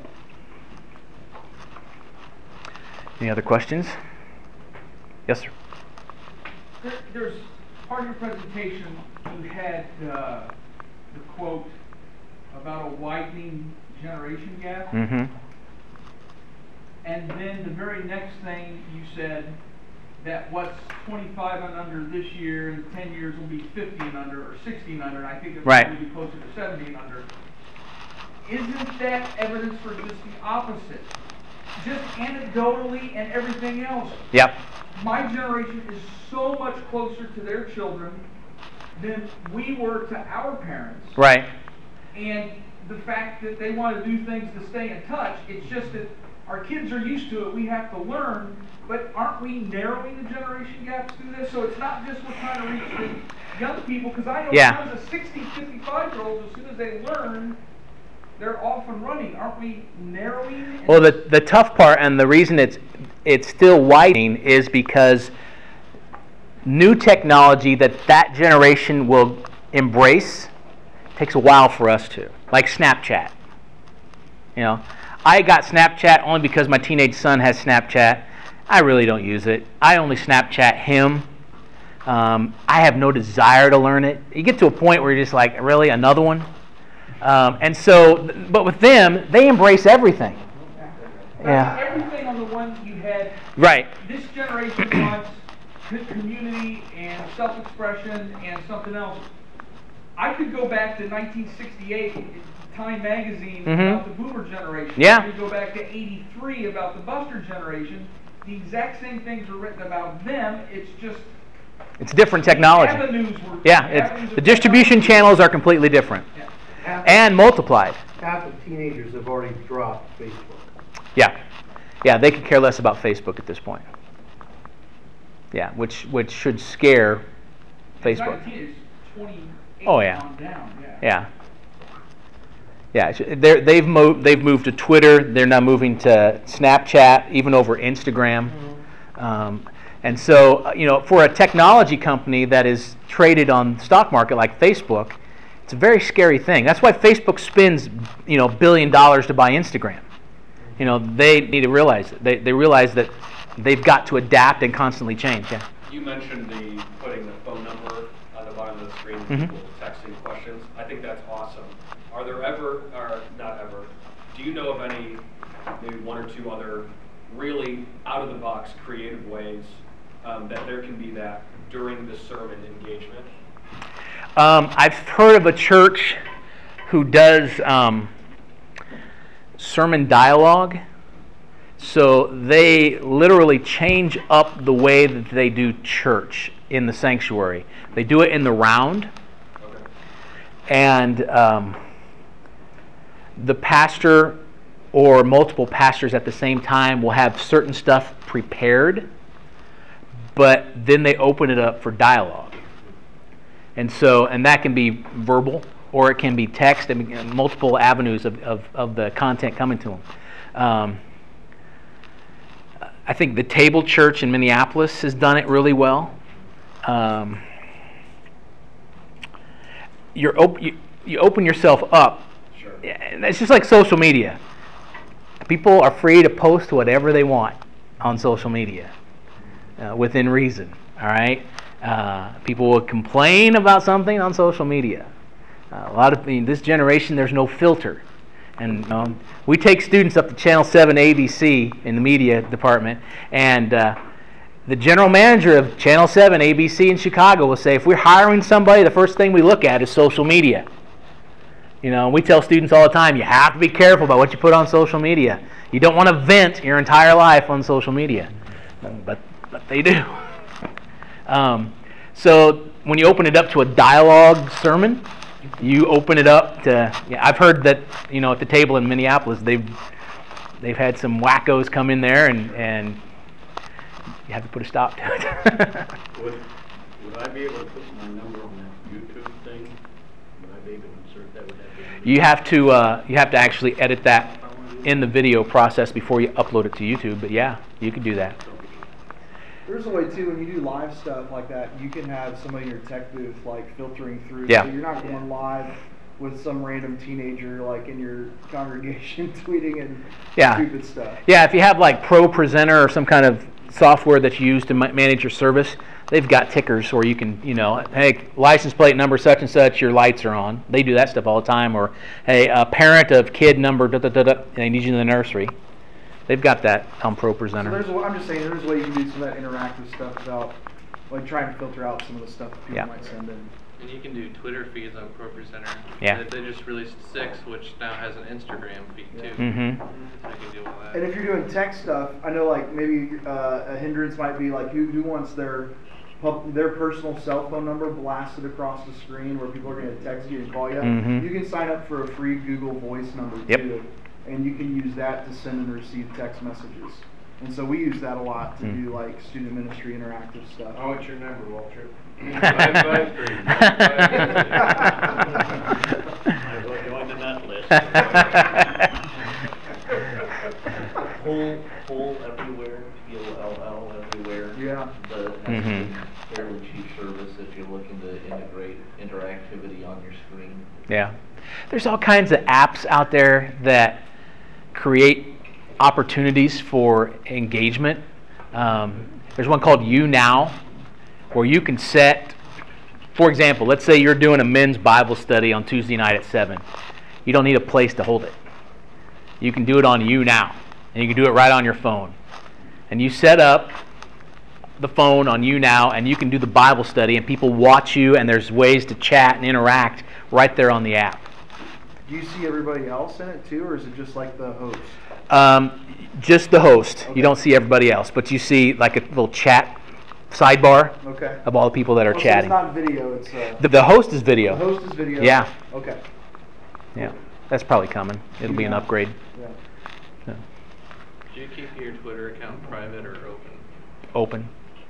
Any other questions? Yes, sir. There, there's part of your presentation, you had uh, the quote about a widening generation gap, Mm-hmm. and then the very next thing you said that what's twenty-five and under this year in ten years will be fifty and under or sixty and under, and I think it's Right. going to be closer to seventy and under. Isn't that evidence for just the opposite? Just anecdotally and everything else, Yep. my generation is so much closer to their children than we were to our parents. Right. And the fact that they want to do things to stay in touch, it's just that our kids are used to it, we have to learn, but aren't we narrowing the generation gaps through this? So it's not just we're trying to reach the young people, because I know Yeah. tons of sixty, fifty-five-year-olds, as soon as they learn, they're off and running. Aren't we narrowing? Well, the the tough part and the reason it's it's still widening is because new technology that that generation will embrace takes a while for us to. Like Snapchat. You know, I got Snapchat only because my teenage son has Snapchat. I really don't use it. I only Snapchat him Um, I have no desire to learn it. You get to a point where you're just like, really, another one? Um, and so, but with them, they embrace everything. Now, Yeah. everything on the one you had, Right. this generation wants co- community and self-expression and something else. I could go back to nineteen sixty-eight, Time Magazine, Mhm. about the boomer generation. Yeah. I could go back to eighty-three about the buster generation. The exact same things are written about them. It's just It's different technology. avenues were Yeah, avenues it's, of the distribution technology. channels are completely different Yeah. Half, and multiplied. half of teenagers have already dropped Facebook. Yeah, yeah, they could care less about Facebook at this point. Yeah, which which should scare Facebook. nineteen is twenty-eight Oh, yeah. on down, yeah. Yeah. Yeah, it's- they're, they've moved. They've moved to Twitter. They're now moving to Snapchat, even over Instagram. Um, and so, uh, you know, for a technology company that is traded on the stock market like Facebook, it's a very scary thing. That's why Facebook spends, you know, billion dollars to buy Instagram. You know, they need to realize it. They they realize that they've got to adapt and constantly change. Yeah. You mentioned the putting the phone number on the bottom of the screen, Mhm. people texting questions. I think that's awesome. Are there ever, or not ever, do you know of any, maybe one or two other really out-of-the-box creative ways um, that there can be that during the sermon engagement? Um, I've heard of a church who does um, sermon dialogue. So they literally change up the way that they do church in the sanctuary. They do it in the round, Okay. and um, the pastor or multiple pastors at the same time will have certain stuff prepared, but then they open it up for dialogue. And so, and that can be verbal or it can be text, I mean, multiple avenues of, of, of the content coming to them. Um, I think the Table Church in Minneapolis has done it really well. Um, you're op- you, you open yourself up. Sure. And it's just like social media. People are free to post whatever they want on social media, uh, within reason. All right. Uh, people will complain about something on social media. Uh, a lot of in this generation, there's no filter, and um, we take students up to Channel seven A B C in the media department, and uh, the general manager of Channel seven A B C in Chicago will say, if we're hiring somebody, the first thing we look at is social media. You know, we tell students all the time, you have to be careful about what you put on social media. You don't want to vent your entire life on social media, but but they do. Um, so when you open it up to a dialogue sermon, you open it up to. Yeah, I've heard that, you know, at the table in Minneapolis, they've they've had some wackos come in there, and and you have to put a stop to it. Would, would I be able to put my number on that YouTube thing? Would I be able to insert that? Would that be You have to uh, you have to actually edit that in the video process before you upload it to YouTube. But yeah, you can do that. There's a way too, when you do live stuff like that, you can have somebody in your tech booth like filtering through. Yeah. So you're not going live with some random teenager like in your congregation tweeting and Yeah. stupid stuff. Yeah, if you have like Pro Presenter or some kind of software that's used to ma- manage your service, they've got tickers where you can, you know, hey, license plate number such and such, your lights are on. They do that stuff all the time. Or, hey, a parent of kid number, da da da da, they need you in the nursery. They've got that on Pro So Presenter. there's a, I'm just saying there's a way you can do some of that interactive stuff without like trying to filter out some of the stuff that people Yeah. might send in. And you can do Twitter feeds on ProPresenter. Yeah. They just released six, which now has an Instagram feed too. Mm-hmm. So I can deal with that. And if you're doing tech stuff, I know like maybe uh, a hindrance might be like who, who wants their pub- their personal cell phone number blasted across the screen where people are going to text you and call you. Mhm. You can sign up for a free Google Voice number Yep. too, and you can use that to send and receive text messages. And so we use that a lot to Mm. do like student ministry interactive stuff. I want your number, Walter. I I will join the nut list. Pull, pull everywhere, P O L L everywhere. Yeah. The, that's Mhm. a fairly cheap service if you're looking to integrate interactivity on your screen. Yeah. There's all kinds of apps out there that create opportunities for engagement. Um, there's one called YouNow, where you can set, for example, let's say you're doing a men's Bible study on Tuesday night at seven. You don't need a place to hold it. You can do it on YouNow, and you can do it right on your phone. And you set up the phone on YouNow, and you can do the Bible study, and people watch you, and there's ways to chat and interact right there on the app. Do you see everybody else in it too, or is it just like the host? Um, just the host. Okay. You don't see everybody else, but you see like a little chat sidebar Okay. of all the people that are Oh, so chatting. it's not video, it's uh, The, the host is video. the host is video. Yeah. Okay. Yeah, that's probably coming. It'll be an Yeah. upgrade. Yeah. Yeah. Do you keep your Twitter account private or open? Open.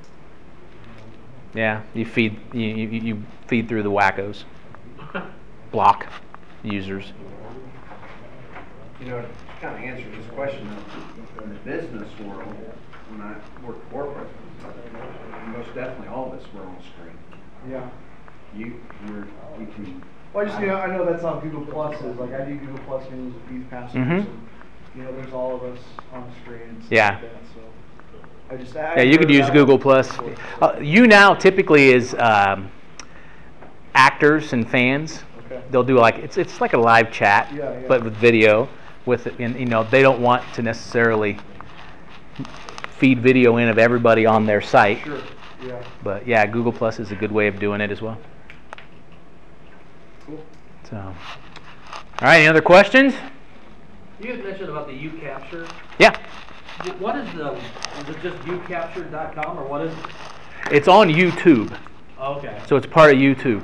Yeah, you feed you, you, you feed through the wackos. Block users. You know, to kind of answer this question, though, in the business world, when I work corporate, most definitely all of us were on screen. Yeah. You, you're, you can. Well, I just, you know, I know that's how Google Plus is. Like, I do Google Plus meetings with youth pastors, Mhm. and, you know, there's all of us on the screen and stuff Yeah. like that, so. I just, I Yeah, you could heard use that Google on- Plus. Uh, YouNow typically is um, actors and fans. Okay. They'll do like it's it's like a live chat, Yeah, yeah. but with video. With it, and you know they don't want to necessarily feed video in of everybody on their site. Sure, yeah. But yeah, Google Plus is a good way of doing it as well. Cool. So, all right, any other questions? You had mentioned about the UCapture. Yeah, What is the, is it just u capture dot com or what is it? it's on YouTube, Okay. so it's part of YouTube.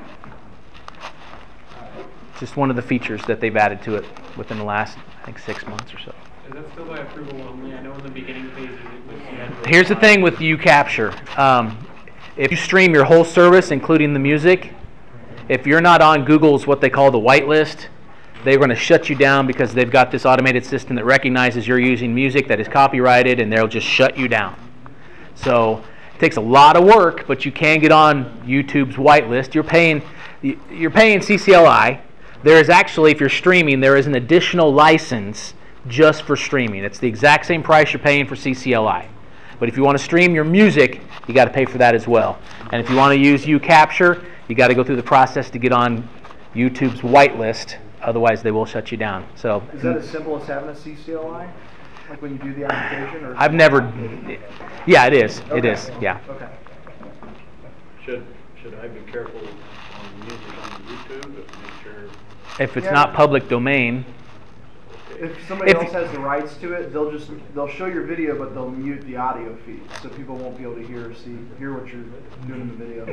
Just one of the features that they've added to it within the last, I think, six months or so. Is that still by approval only? I know in the beginning phases it was. you had to Here's the apply. thing with UCapture. Um, if you stream your whole service, including the music, if you're not on Google's what they call the whitelist, they're going to shut you down because they've got this automated system that recognizes you're using music that is copyrighted, and they'll just shut you down. So it takes a lot of work, but you can get on YouTube's whitelist. You're paying, you're paying C C L I. There is actually, if you're streaming, there is an additional license just for streaming. It's the exact same price you're paying for C C L I. But if you want to stream your music, you got to pay for that as well. And if you want to use UCapture, you got to go through the process to get on YouTube's whitelist. Otherwise, they will shut you down. So Is that as simple as having a C C L I? Like when you do the application? Or I've never. Yeah, it is. It Okay. is. Yeah. Okay. Should, should I be careful on music on YouTube, to make sure? If it's Yeah. not public domain, If somebody If- else has the rights to it, they'll just, they'll show your video, but they'll mute the audio feed, so people won't be able to hear, see, hear what you're doing in the video.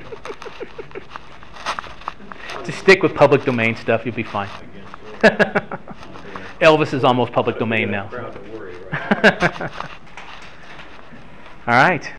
just stick with public domain stuff. You'll be fine. Elvis is almost public domain now. Crowd to worry, right? All right.